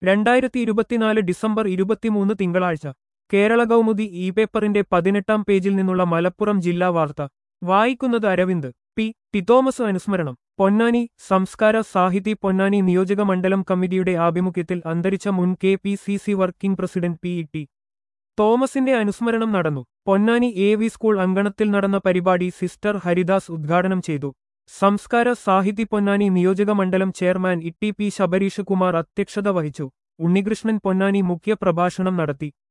2024 December 23 തിങ്കളാഴ്ച കേരള കൗമുദി ഈ പേപ്പറിന്റെ 18-ാം പേജിൽ നിന്നുള്ള മലപ്പുറം ജില്ലാ വാർത്ത വായിക്കുന്നത് അരവിന്ദ്. ടി തോമസ് അനുസ്മരണം. പൊന്നാനി സംസ്കാര സാഹിതി പൊന്നാനി നിയോജക മണ്ഡലം കമ്മിറ്റിയുടെ ആഭിമുഖ്യത്തിൽ അന്തരിച്ച മുൻ KPCC വർക്കിംഗ് പ്രസിഡന്റ് ടി തോമസിന്റെ അനുസ്മരണം നടന്നു. പൊന്നാനി AV സ്കൂൾ അങ്കണത്തിൽ നടന്ന പരിപാടി സിസ്റ്റർ ഹരിദാസ് ഉദ്ഘാടനം ചെയ്തു. സംസ്കാര സാഹിതി പൊന്നാനി നിയോജക മണ്ഡലം chairman E T. P. Shabareesh Kumar അധ്യക്ഷത വഹിച്ചു. ഉണ്ണികൃഷ്ണൻ പൊന്നാനി മുഖ്യ പ്രഭാഷണം നടത്തി.